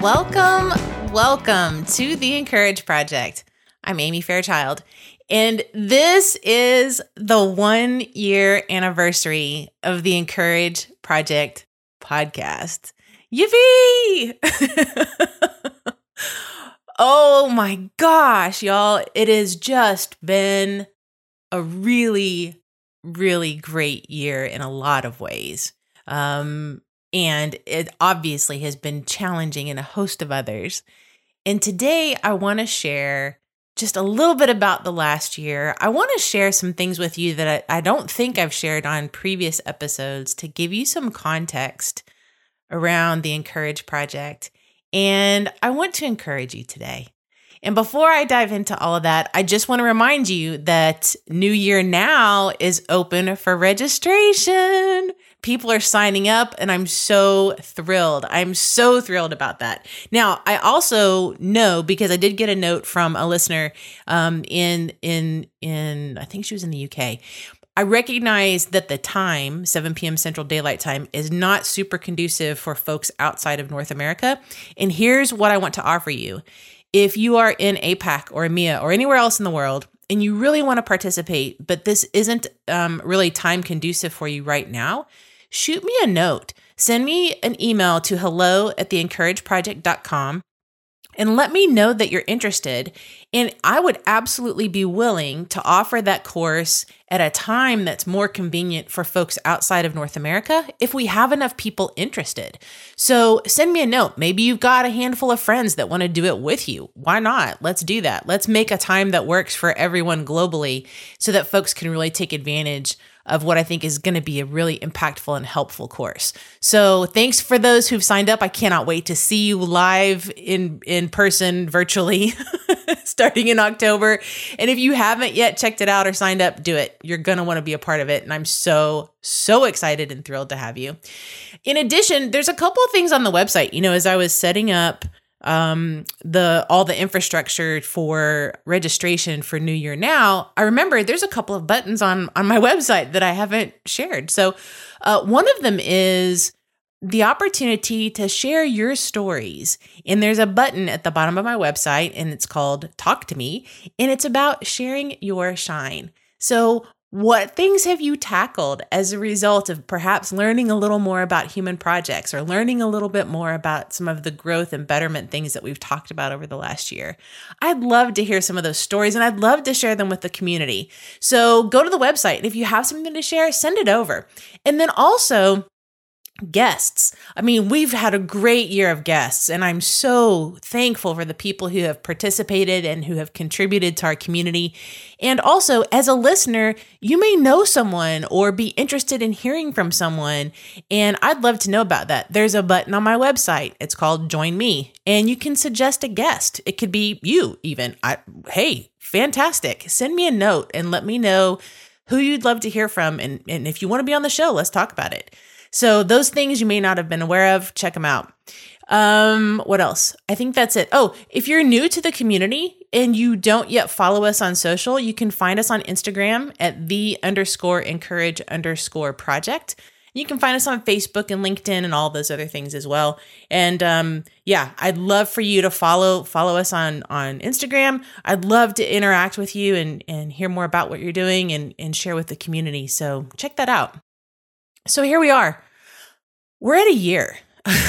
Welcome to the Encourage Project. I'm Amy Fairchild, and this is the 1-year anniversary of the Encourage Project podcast. Yippee! Oh my gosh, y'all. It has just been a really, really great year in a lot of ways. And it obviously has been challenging in a host of others. And today I want to share just a little bit about the last year. I want to share some things with you that I don't think I've shared on previous episodes to give you some context around the Encourage Project. And I want to encourage you today. And before I dive into all of that, I just want to remind you that New Year Now is open for registration. People are signing up, and I'm so thrilled. I'm so thrilled about that. Now, I also know, because I did get a note from a listener in I think she was in the UK. I recognize that the time, 7 p.m. Central Daylight Time, is not super conducive for folks outside of North America. And here's what I want to offer you. If you are in APAC or EMEA or anywhere else in the world, and you really want to participate, but this isn't really time conducive for you right now, shoot me a note. Send me an email to hello@theencourageproject.com and let me know that you're interested. And I would absolutely be willing to offer that course at a time that's more convenient for folks outside of North America if we have enough people interested. So send me a note. Maybe you've got a handful of friends that want to do it with you. Why not? Let's do that. Let's make a time that works for everyone globally so that folks can really take advantage of what I think is going to be a really impactful and helpful course. So thanks for those who've signed up. I cannot wait to see you live in person virtually starting in October. And if you haven't yet checked it out or signed up, do it. You're going to want to be a part of it. And I'm so excited and thrilled to have you. In addition, there's a couple of things on the website. You know, as I was setting up all the infrastructure for registration for New Year Now, I remember there's a couple of buttons on my website that I haven't shared. So one of them is the opportunity to share your stories. And there's a button at the bottom of my website, and it's called Talk to Me, and it's about sharing your shine. So what things have you tackled as a result of perhaps learning a little more about human projects or learning a little bit more about some of the growth and betterment things that we've talked about over the last year? I'd love to hear some of those stories, and I'd love to share them with the community. So go to the website, and if you have something to share, send it over. And then also, guests. I mean, we've had a great year of guests, and I'm so thankful for the people who have participated and who have contributed to our community. And also, as a listener, you may know someone or be interested in hearing from someone, and I'd love to know about that. There's a button on my website. It's called Join Me, and you can suggest a guest. It could be you even. Hey, fantastic. Send me a note and let me know who you'd love to hear from, and if you want to be on the show, let's talk about it. So those things you may not have been aware of, check them out. What else? I think that's it. Oh, if you're new to the community and you don't yet follow us on social, you can find us on Instagram at _encourage_project. You can find us on Facebook and LinkedIn and all those other things as well. And I'd love for you to follow us on Instagram. I'd love to interact with you and hear more about what you're doing and share with the community. So check that out. So here we are. We're at a year.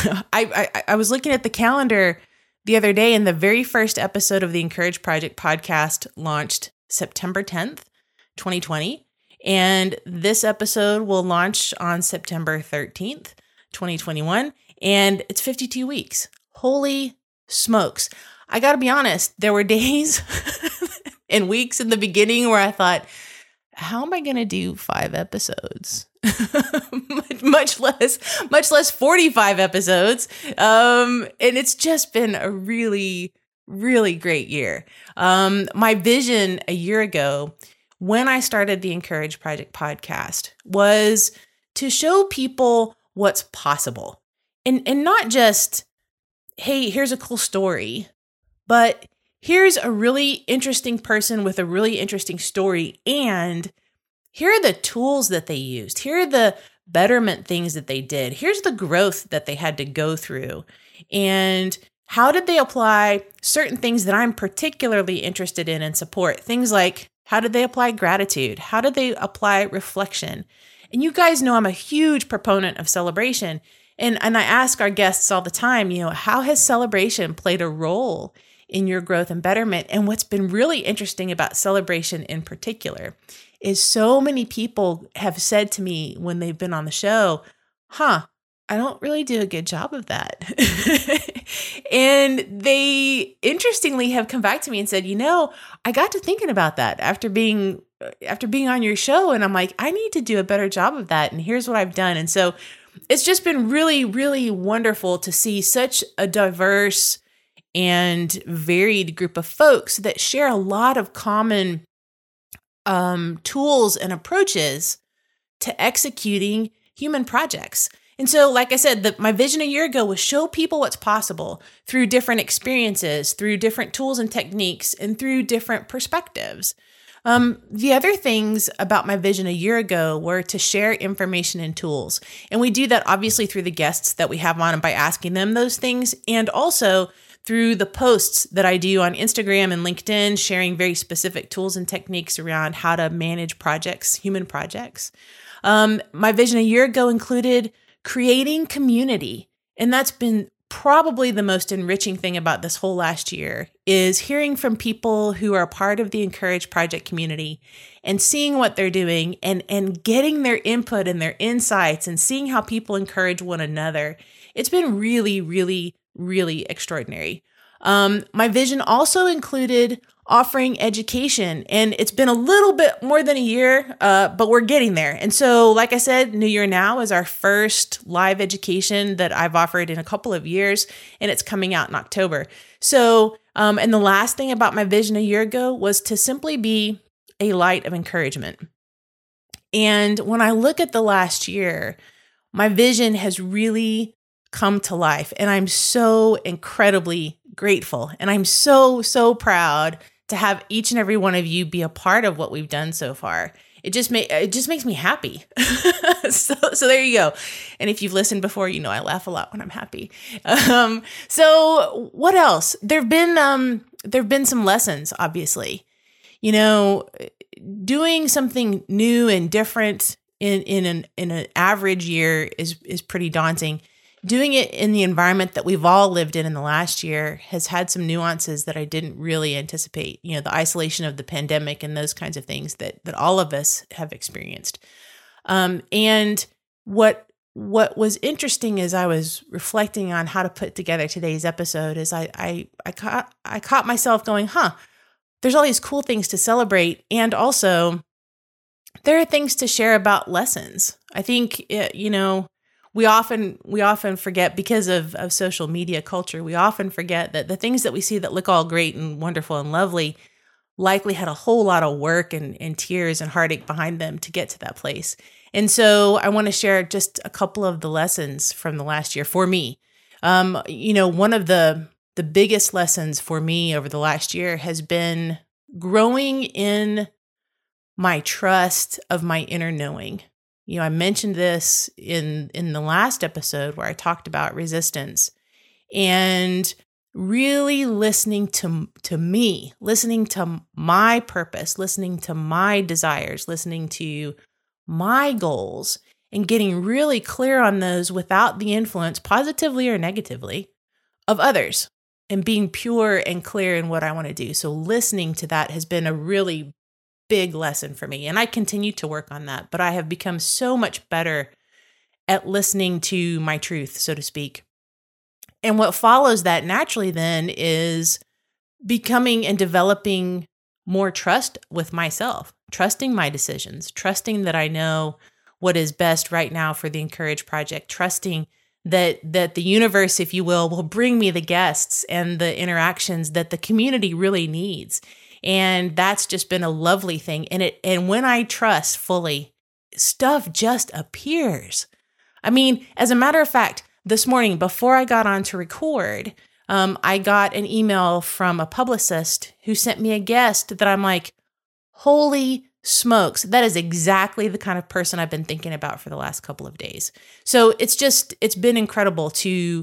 I was looking at the calendar the other day, and the very first episode of the Encourage Project podcast launched September 10th, 2020. And this episode will launch on September 13th, 2021. And it's 52 weeks. Holy smokes. I got to be honest, there were days and weeks in the beginning where I thought, how am I going to do 5 episodes? much less 45 episodes. And it's just been a really, really great year. My vision a year ago when I started the Encourage Project podcast was to show people what's possible. And not just, hey, here's a cool story, but here's a really interesting person with a really interesting story, and here are the tools that they used. Here are the betterment things that they did. Here's the growth that they had to go through. And how did they apply certain things that I'm particularly interested in and support? Things like, how did they apply gratitude? How did they apply reflection? And you guys know I'm a huge proponent of celebration. And I ask our guests all the time, how has celebration played a role in your growth and betterment? And what's been really interesting about celebration in particular is so many people have said to me when they've been on the show, I don't really do a good job of that. And they interestingly have come back to me and said, I got to thinking about that after being on your show. And I'm like, I need to do a better job of that. And here's what I've done. And so it's just been really, really wonderful to see such a diverse and varied group of folks that share a lot of common tools and approaches to executing human projects. And so, like I said, my vision a year ago was show people what's possible through different experiences, through different tools and techniques, and through different perspectives. The other things about my vision a year ago were to share information and tools. And we do that obviously through the guests that we have on and by asking them those things, and also through the posts that I do on Instagram and LinkedIn, sharing very specific tools and techniques around how to manage projects, human projects. My vision a year ago included creating community. And that's been probably the most enriching thing about this whole last year is hearing from people who are part of the Encourage Project community and seeing what they're doing and getting their input and their insights and seeing how people encourage one another. It's been really, really, really extraordinary. My vision also included offering education, and it's been a little bit more than a year, but we're getting there. And so, like I said, New Year Now is our first live education that I've offered in a couple of years, and it's coming out in October. So, and the last thing about my vision a year ago was to simply be a light of encouragement. And when I look at the last year, my vision has really come to life, and I'm so incredibly grateful, and I'm so, so proud to have each and every one of you be a part of what we've done so far. It just makes me happy. So there you go. And if you've listened before, I laugh a lot when I'm happy. So what else? There've been some lessons, obviously. Doing something new and different in an average year is pretty daunting. Doing it in the environment that we've all lived in the last year has had some nuances that I didn't really anticipate. The isolation of the pandemic and those kinds of things that all of us have experienced. And what was interesting as I was reflecting on how to put together today's episode is I caught myself going, there's all these cool things to celebrate, and also there are things to share about lessons. I think we often forget, because of social media culture, we often forget that the things that we see that look all great and wonderful and lovely likely had a whole lot of work and tears and heartache behind them to get to that place. And so I want to share just a couple of the lessons from the last year for me. One of the biggest lessons for me over the last year has been growing in my trust of my inner knowing. I mentioned this in the last episode where I talked about resistance, and really listening to me, listening to my purpose, listening to my desires, listening to my goals, and getting really clear on those without the influence, positively or negatively, of others, and being pure and clear in what I want to do. So listening to that has been a really big lesson for me. And I continue to work on that, but I have become so much better at listening to my truth, so to speak. And what follows that naturally then is becoming and developing more trust with myself, trusting my decisions, trusting that I know what is best right now for the Encourage Project, trusting that the universe, if you will bring me the guests and the interactions that the community really needs. And that's just been a lovely thing. And when I trust fully, stuff just appears. I mean, as a matter of fact, this morning, before I got on to record, I got an email from a publicist who sent me a guest that I'm like, holy smokes, that is exactly the kind of person I've been thinking about for the last couple of days. So it's been incredible to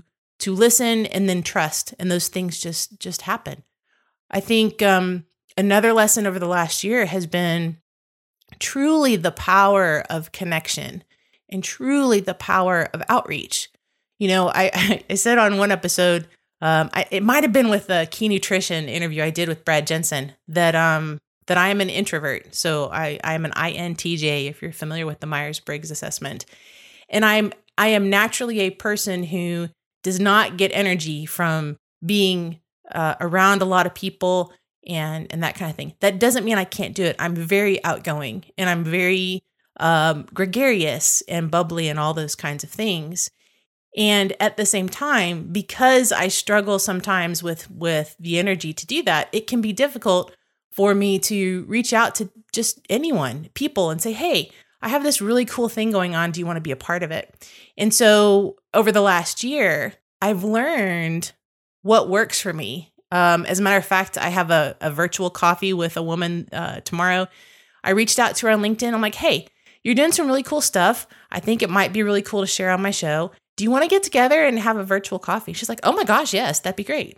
listen and then trust. And those things just happen. I think another lesson over the last year has been truly the power of connection and truly the power of outreach. I said on one episode, it might have been with the Key Nutrition interview I did with Brad Jensen, that I am an introvert. So I am an INTJ, if you're familiar with the Myers-Briggs assessment. And I am naturally a person who does not get energy from being around a lot of people and that kind of thing. That doesn't mean I can't do it. I'm very outgoing and I'm very gregarious and bubbly and all those kinds of things. And at the same time, because I struggle sometimes with the energy to do that, it can be difficult for me to reach out to just anyone, people, and say, hey, I have this really cool thing going on. Do you want to be a part of it? And so over the last year, I've learned what works for me. As a matter of fact, I have a virtual coffee with a woman tomorrow. I reached out to her on LinkedIn. I'm like, hey, you're doing some really cool stuff. I think it might be really cool to share on my show. Do you want to get together and have a virtual coffee? She's like, oh my gosh, yes, that'd be great.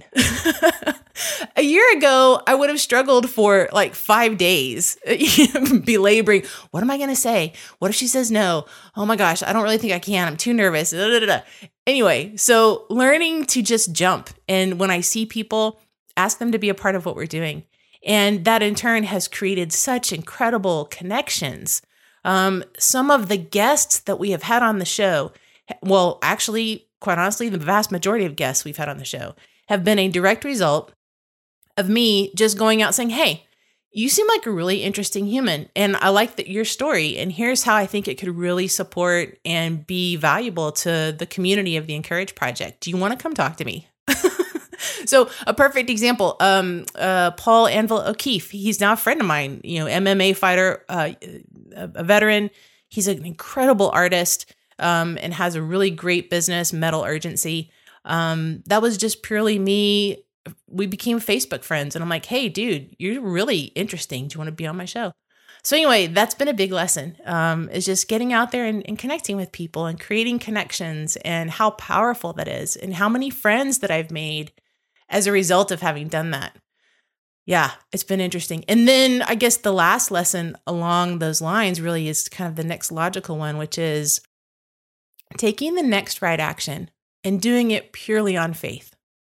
A year ago, I would have struggled for like 5 days, belaboring, what am I going to say? What if she says no? Oh my gosh, I don't really think I can. I'm too nervous. Anyway, so learning to just jump. And when I see people, ask them to be a part of what we're doing. And that in turn has created such incredible connections. Some of the guests that we have had on the show, well, actually, quite honestly, the vast majority of guests we've had on the show have been a direct result of me just going out saying, hey, you seem like a really interesting human, and I like your story, and here's how I think it could really support and be valuable to the community of the Encourage Project. Do you want to come talk to me? So a perfect example, Paul Anvil O'Keefe, he's now a friend of mine, MMA fighter, a veteran. He's an incredible artist. And has a really great business, Metal Urgency. That was just purely me. We became Facebook friends, and I'm like, hey, dude, you're really interesting. Do you want to be on my show? So anyway, that's been a big lesson, is just getting out there and connecting with people and creating connections, and how powerful that is, and how many friends that I've made as a result of having done that. Yeah, it's been interesting. And then I guess the last lesson along those lines really is kind of the next logical one, which is taking the next right action and doing it purely on faith.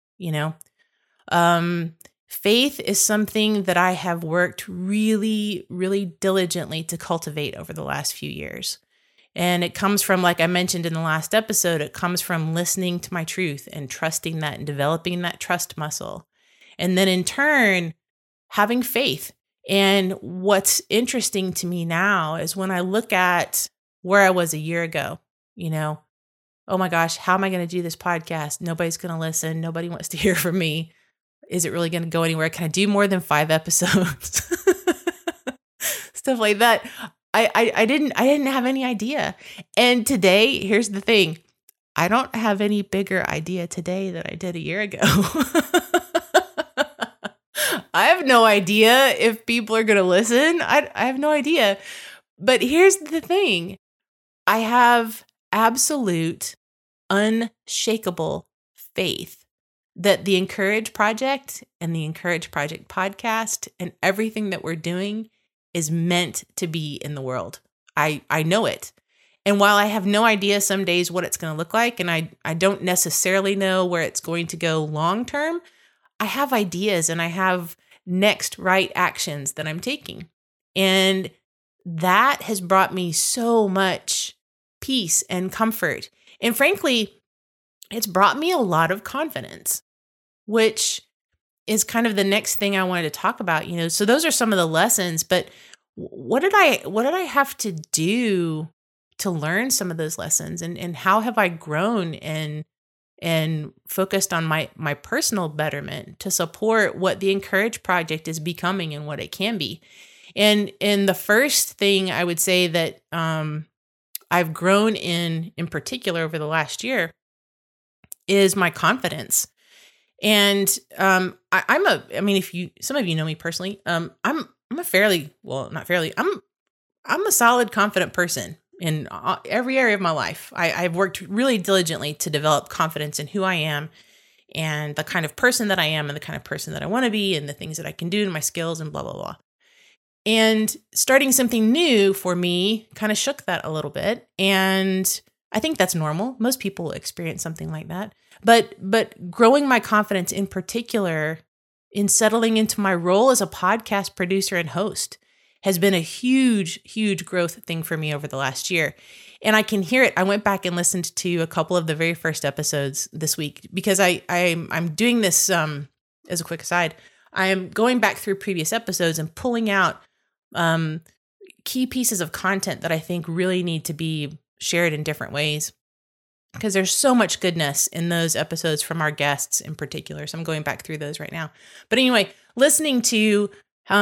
Faith is something that I have worked really, really diligently to cultivate over the last few years. And it comes from, like I mentioned in the last episode, it comes from listening to my truth and trusting that and developing that trust muscle. And then in turn, having faith. And what's interesting to me now is when I look at where I was a year ago, oh my gosh, how am I going to do this podcast? Nobody's going to listen. Nobody wants to hear from me. Is it really going to go anywhere? Can I do more than 5 episodes? Stuff like that. I didn't have any idea. And today, here's the thing. I don't have any bigger idea today than I did a year ago. I have no idea if people are going to listen. I have no idea. But here's the thing. I have absolute, unshakable faith that the Encourage Project and the Encourage Project podcast and everything that we're doing is meant to be in the world. I know it. And while I have no idea some days what it's going to look like, and I don't necessarily know where it's going to go long term, I have ideas and I have next right actions that I'm taking. And that has brought me so much peace and comfort. And frankly, it's brought me a lot of confidence, which is kind of the next thing I wanted to talk about. So those are some of the lessons, but what did I have to do to learn some of those lessons, and how have I grown and focused on my personal betterment to support what the Encourage Project is becoming and what it can be. And the first thing I would say that I've grown in particular over the last year is my confidence. And some of you know me personally, I'm a solid, confident person. in every area of my life. I've worked really diligently to develop confidence in who I am and the kind of person that I am and the kind of person that I want to be and the things that I can do and my skills and blah, blah, blah. And starting something new for me kind of shook that a little bit. And I think that's normal. Most people experience something like that. But growing my confidence in particular in settling into my role as a podcast producer and host has been a huge, huge growth thing for me over the last year. And I can hear it. I went back and listened to a couple of the very first episodes this week because I'm doing this as a quick aside. I am going back through previous episodes and pulling out key pieces of content that I think really need to be shared in different ways because there's so much goodness in those episodes from our guests in particular. So I'm going back through those right now. But anyway, listening to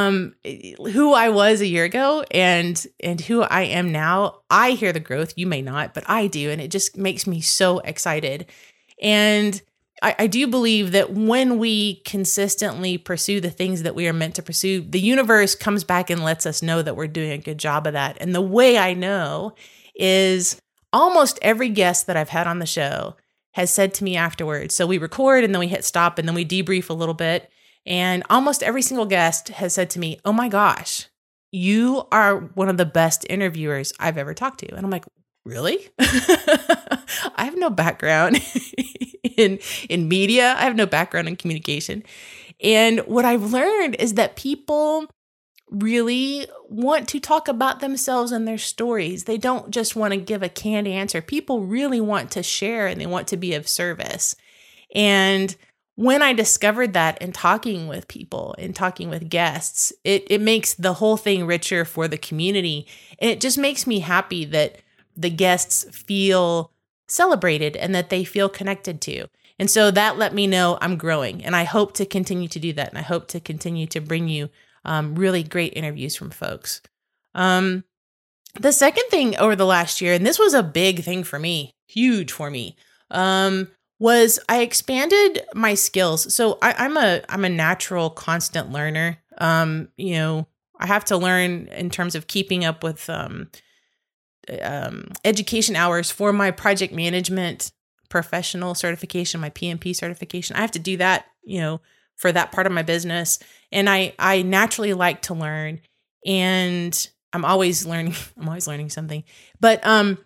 who I was a year ago and who I am now, I hear the growth. You may not, but I do. And it just makes me so excited. And I do believe that when we consistently pursue the things that we are meant to pursue, the universe comes back and lets us know that we're doing a good job of that. And the way I know is almost every guest that I've had on the show has said to me afterwards. So we record and then we hit stop and then we debrief a little bit. And almost every single guest has said to me, "Oh my gosh, you are one of the best interviewers I've ever talked to." And I'm like, really? I have no background in media. I have no background in communication. And what I've learned is that people really want to talk about themselves and their stories. They don't just want to give a canned answer. People really want to share and they want to be of service. And when I discovered that in talking with people and talking with guests, it makes the whole thing richer for the community. And it just makes me happy that the guests feel celebrated and that they feel connected to. And so that let me know I'm growing. And I hope to continue to do that. And I hope to continue to bring you really great interviews from folks. The second thing over the last year, and this was a big thing for me, huge for me, was I expanded my skills. So I'm a natural, constant learner. I have to learn in terms of keeping up with education hours for my project management professional certification, my PMP certification. I have to do that, for that part of my business. And I naturally like to learn, and I'm always learning. I'm always learning something. But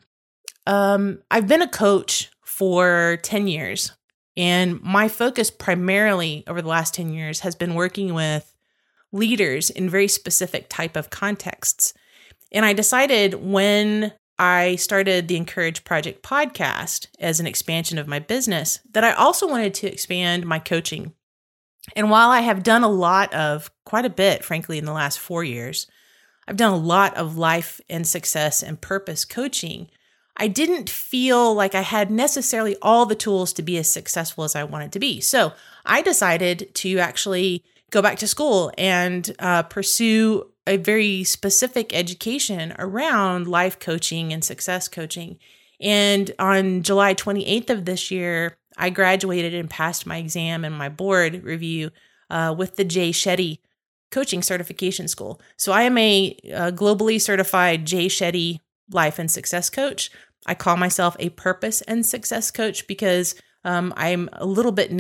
I've been a coach for 10 years, and my focus primarily over the last 10 years has been working with leaders in very specific type of contexts. And I decided when I started the Encourage Project podcast as an expansion of my business that I also wanted to expand my coaching. And while I have done quite a bit, frankly, in the last 4 years, I've done a lot of life and success and purpose coaching, I didn't feel like I had necessarily all the tools to be as successful as I wanted to be. So I decided to actually go back to school and pursue a very specific education around life coaching and success coaching. And on July 28th of this year, I graduated and passed my exam and my board review with the Jay Shetty Coaching Certification School. So I am a globally certified Jay Shetty life and success coach. I call myself a purpose and success coach because I'm a little bit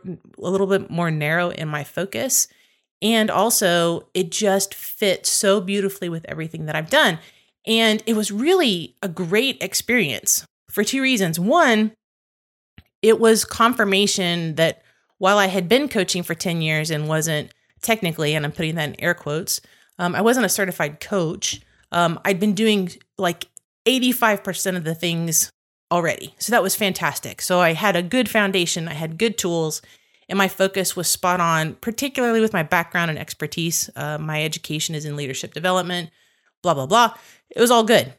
more narrow in my focus. And also it just fits so beautifully with everything that I've done. And it was really a great experience for two reasons. One, it was confirmation that while I had been coaching for 10 years and wasn't technically, and I'm putting that in air quotes, I wasn't a certified coach. I'd been doing like 85% of the things already. So that was fantastic. So I had a good foundation. I had good tools, and my focus was spot on, particularly with my background and expertise. My education is in leadership development, blah, blah, blah. It was all good.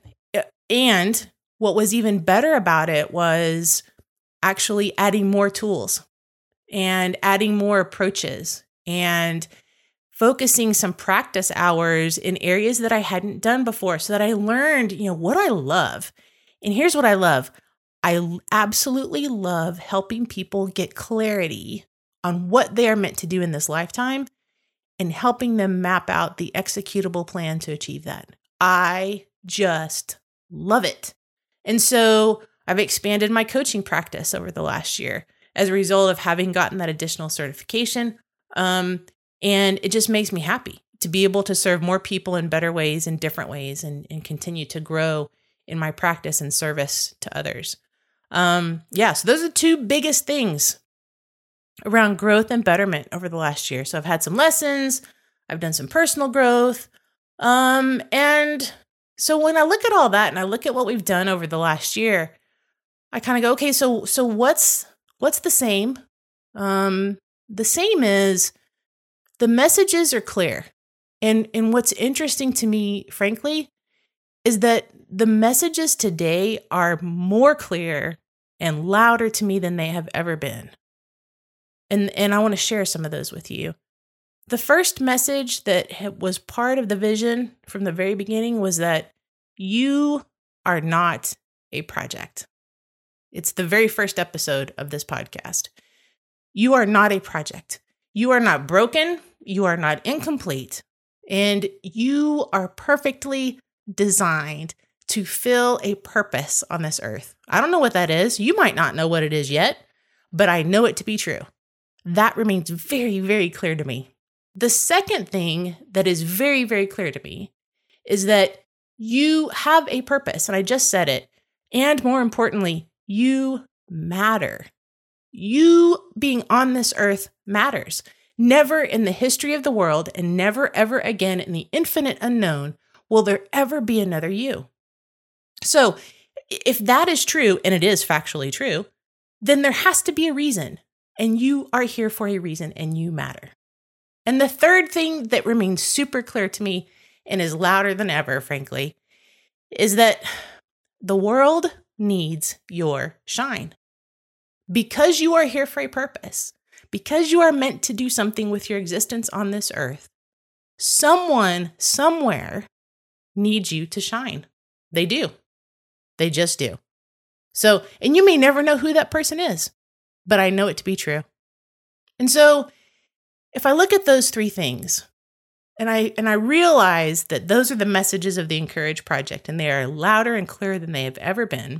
And what was even better about it was actually adding more tools and adding more approaches and focusing some practice hours in areas that I hadn't done before so that I learned, what I love. And here's what I love. I absolutely love helping people get clarity on what they are meant to do in this lifetime and helping them map out the executable plan to achieve that. I just Love it. And so I've expanded my coaching practice over the last year as a result of having gotten that additional certification. And it just makes me happy to be able to serve more people in better ways, in different ways, and continue to grow in my practice and service to others. So those are the two biggest things around growth and betterment over the last year. So I've had some lessons, I've done some personal growth. And so when I look at all that and I look at what we've done over the last year, I kind of go, okay, so what's the same? The same is the messages are clear. And what's interesting to me, frankly, is that the messages today are more clear and louder to me than they have ever been. And I want to share some of those with you. The first message that was part of the vision from the very beginning was that you are not a project. It's the very first episode of this podcast. You are not a project. You are not broken. You are not incomplete. And you are perfectly designed to fill a purpose on this earth. I don't know what that is. You might not know what it is yet, but I know it to be true. That remains very, very clear to me. The second thing that is very, very clear to me is that you have a purpose, and I just said it. And more importantly, you matter. You being on this earth matters. Never in the history of the world and never ever again in the infinite unknown will there ever be another you. So if that is true, and it is factually true, then there has to be a reason. And you are here for a reason and you matter. And the third thing that remains super clear to me and is louder than ever, frankly, is that the world needs your shine. Because you are here for a purpose, because you are meant to do something with your existence on this earth, someone, somewhere needs you to shine. They do. They just do. So, and you may never know who that person is, but I know it to be true. And so, if I look at those three things, and I realize that those are the messages of the Encourage Project, and they are louder and clearer than they have ever been,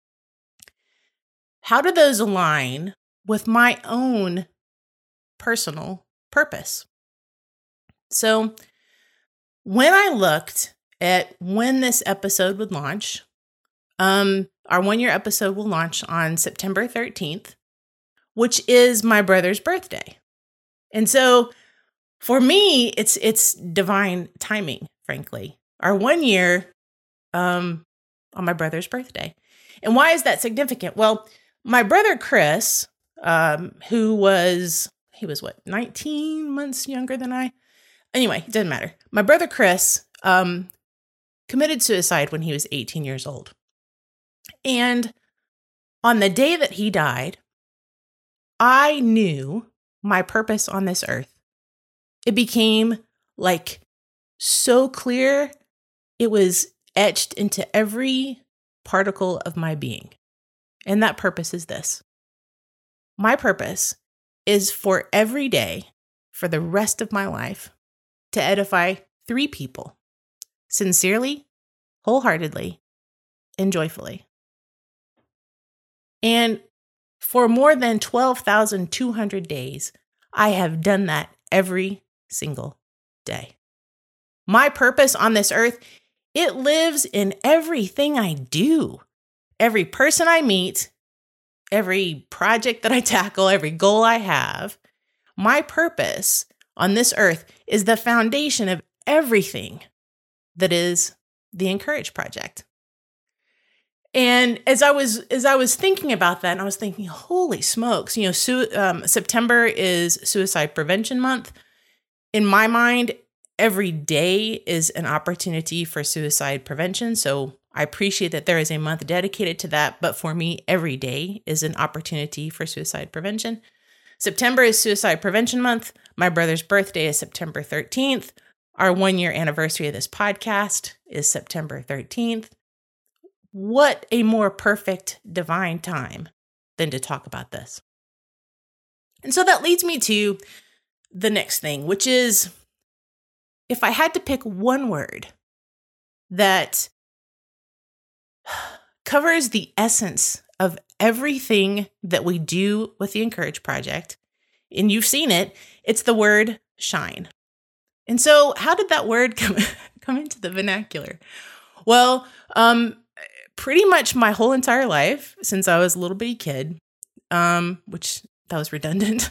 how do those align with my own personal purpose? So, when I looked at when this episode would launch, our 1-year episode will launch on September 13th, which is my brother's birthday. And so for me, it's divine timing, frankly. Our 1 year on my brother's birthday. And why is that significant? Well, my brother Chris, he was 19 months younger than I? Anyway, it doesn't matter. My brother Chris committed suicide when he was 18 years old. And on the day that he died, I knew my purpose on this earth. It became like so clear. It was etched into every particle of my being. And that purpose is this. My purpose is for every day, for the rest of my life, to edify 3 people, sincerely, wholeheartedly, and joyfully. And for more than 12,200 days, I have done that every single day. My purpose on this earth, it lives in everything I do. Every person I meet, every project that I tackle, every goal I have. My purpose on this earth is the foundation of everything that is the Encourage Project. And as I was thinking about that, and I was thinking, holy smokes, September is Suicide Prevention Month. In my mind, every day is an opportunity for suicide prevention. So I appreciate that there is a month dedicated to that. But for me, every day is an opportunity for suicide prevention. September is Suicide Prevention Month. My brother's birthday is September 13th. Our 1 year anniversary of this podcast is September 13th. What a more perfect divine time than to talk about this. And so that leads me to the next thing, which is if I had to pick one word that covers the essence of everything that we do with the Encourage Project. And you've seen it. It's the word shine. And so how did that word come into the vernacular? Well, pretty much my whole entire life since I was a little bitty kid, which that was redundant.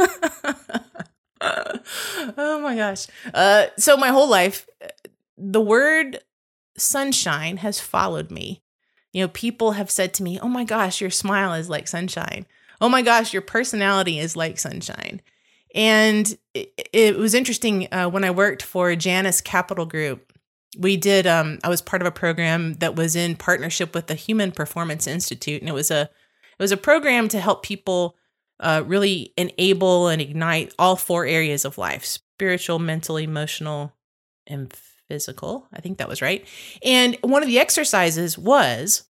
Oh my gosh. So my whole life, the word sunshine has followed me. People have said to me, oh my gosh, your smile is like sunshine. Oh my gosh, your personality is like sunshine. And it was interesting when I worked for Janus Capital Group. We did, I was part of a program that was in partnership with the Human Performance Institute. And it was a program to help people really enable and ignite all 4 areas of life: spiritual, mental, emotional, and physical. I think that was right. And one of the exercises was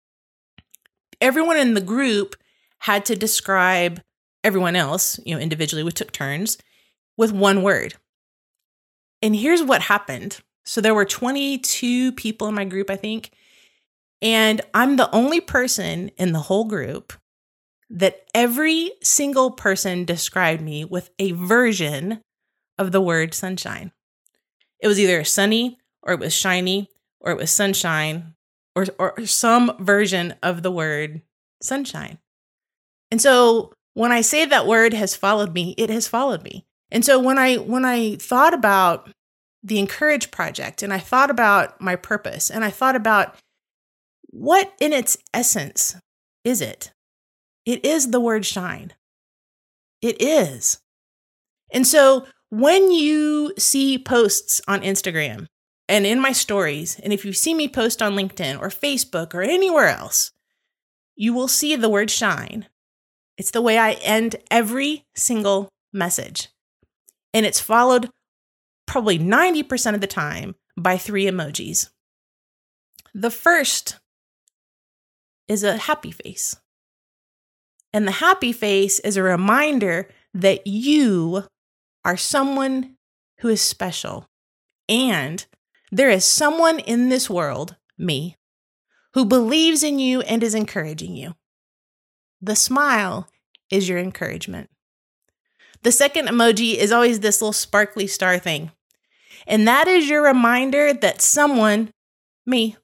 everyone in the group had to describe everyone else, individually, we took turns, with one word. And here's what happened. So there were 22 people in my group, I think. And I'm the only person in the whole group that every single person described me with a version of the word sunshine. It was either sunny, or it was shiny, or it was sunshine, or some version of the word sunshine. And so when I say that word has followed me, it has followed me. And so when I thought about the Encourage Project, and I thought about my purpose, and I thought about what in its essence is it? It is the word shine. It is. And so when you see posts on Instagram and in my stories, and if you see me post on LinkedIn or Facebook or anywhere else, you will see the word shine. It's the way I end every single message. And it's followed probably 90% of the time by 3 emojis. The first is a happy face. And the happy face is a reminder that you are someone who is special. And there is someone in this world, me, who believes in you and is encouraging you. The smile is your encouragement. The second emoji is always this little sparkly star thing. And that is your reminder that someone, me,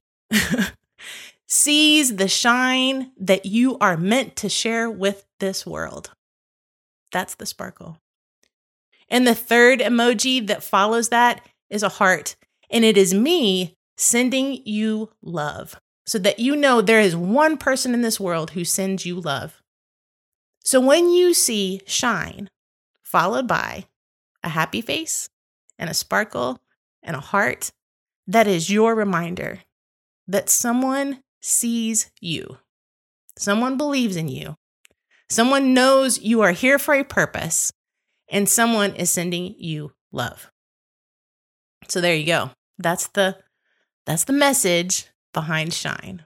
sees the shine that you are meant to share with this world. That's the sparkle. And the third emoji that follows that is a heart. And it is me sending you love so that you know there is one person in this world who sends you love. So when you see shine followed by a happy face and a sparkle and a heart, that is your reminder that someone sees you. Someone believes in you. Someone knows you are here for a purpose, and someone is sending you love. So there you go. That's the message behind Shine.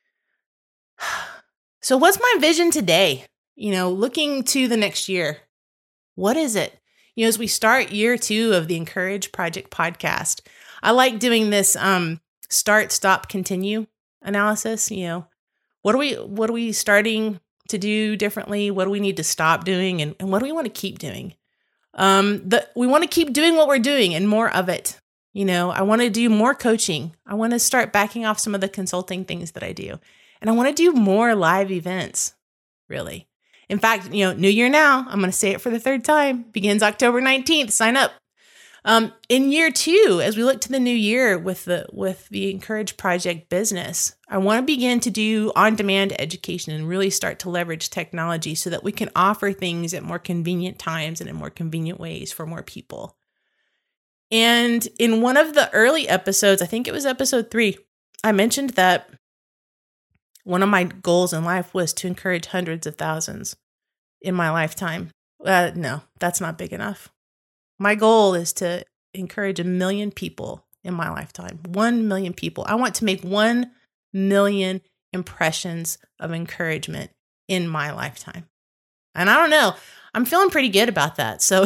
So what's my vision today? Looking to the next year, what is it? As we start year 2 of the Encourage Project podcast, I like doing this start, stop, continue analysis. What are we starting to do differently? What do we need to stop doing? And what do we want to keep doing? We want to keep doing what we're doing and more of it. I want to do more coaching. I want to start backing off some of the consulting things that I do. And I want to do more live events, really. In fact, New Year now, I'm going to say it for the 3rd time, begins October 19th. Sign up. In year 2, as we look to the new year with the Encourage Project business, I want to begin to do on-demand education and really start to leverage technology so that we can offer things at more convenient times and in more convenient ways for more people. And in one of the early episodes, I think it was episode 3, I mentioned that one of my goals in life was to encourage hundreds of thousands in my lifetime. No, that's not big enough. My goal is to encourage 1 million people in my lifetime. 1 million people. I want to make 1 million impressions of encouragement in my lifetime. And I don't know, I'm feeling pretty good about that. So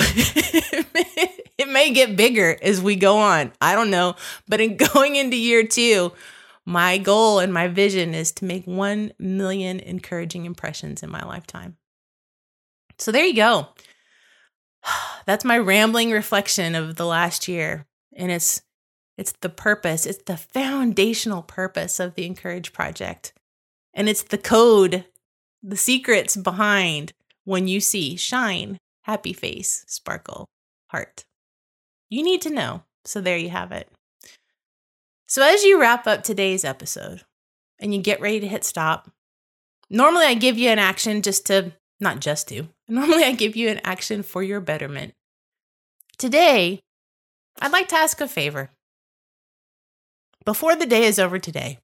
it may get bigger as we go on. I don't know. But in going into year 2, My goal and my vision is to make 1 million encouraging impressions in my lifetime. So there you go. That's my rambling reflection of the last year. And it's the purpose. It's the foundational purpose of the Encourage Project. And it's the code, the secrets behind when you see shine, happy face, sparkle, heart. You need to know. So there you have it. So as you wrap up today's episode and you get ready to hit stop, normally I give you an action Normally I give you an action for your betterment. Today, I'd like to ask a favor. Before the day is over today,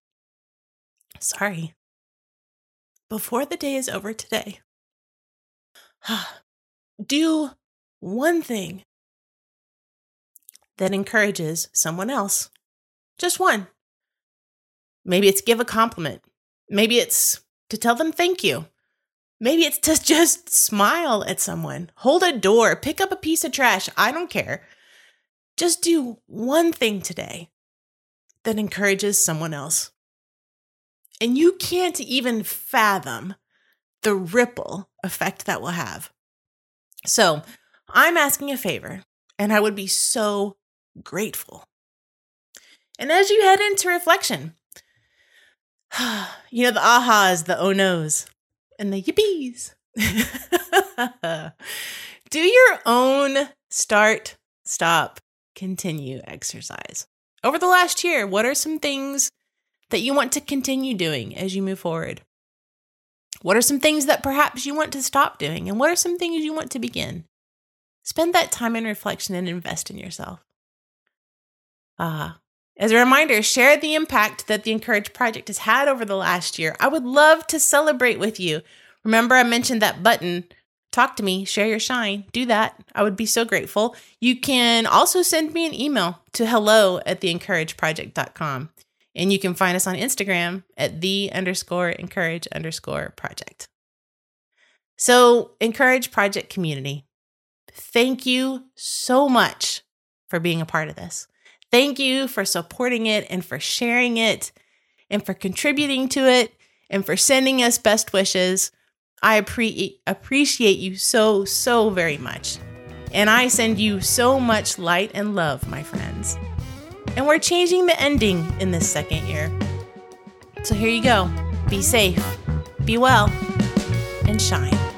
do one thing that encourages someone else. Just one. Maybe it's give a compliment. Maybe it's to tell them thank you. Maybe it's to just smile at someone, hold a door, pick up a piece of trash. I don't care. Just do one thing today that encourages someone else. And you can't even fathom the ripple effect that will have. So I'm asking a favor, and I would be so grateful. And as you head into reflection, the ahas, the oh no's, and the yippies. Do your own start, stop, continue exercise. Over the last year, what are some things that you want to continue doing as you move forward? What are some things that perhaps you want to stop doing? And what are some things you want to begin? Spend that time in reflection and invest in yourself. As a reminder, share the impact that the Encourage Project has had over the last year. I would love to celebrate with you. Remember, I mentioned that button. Talk to me, share your shine. Do that. I would be so grateful. You can also send me an email to hello@theencourageproject.com. And you can find us on Instagram at _encourage_project. So, Encourage Project community, thank you so much for being a part of this. Thank you for supporting it and for sharing it and for contributing to it and for sending us best wishes. I appreciate you so, so very much. And I send you so much light and love, my friends. And we're changing the ending in this second year. So here you go. Be safe, be well, and shine.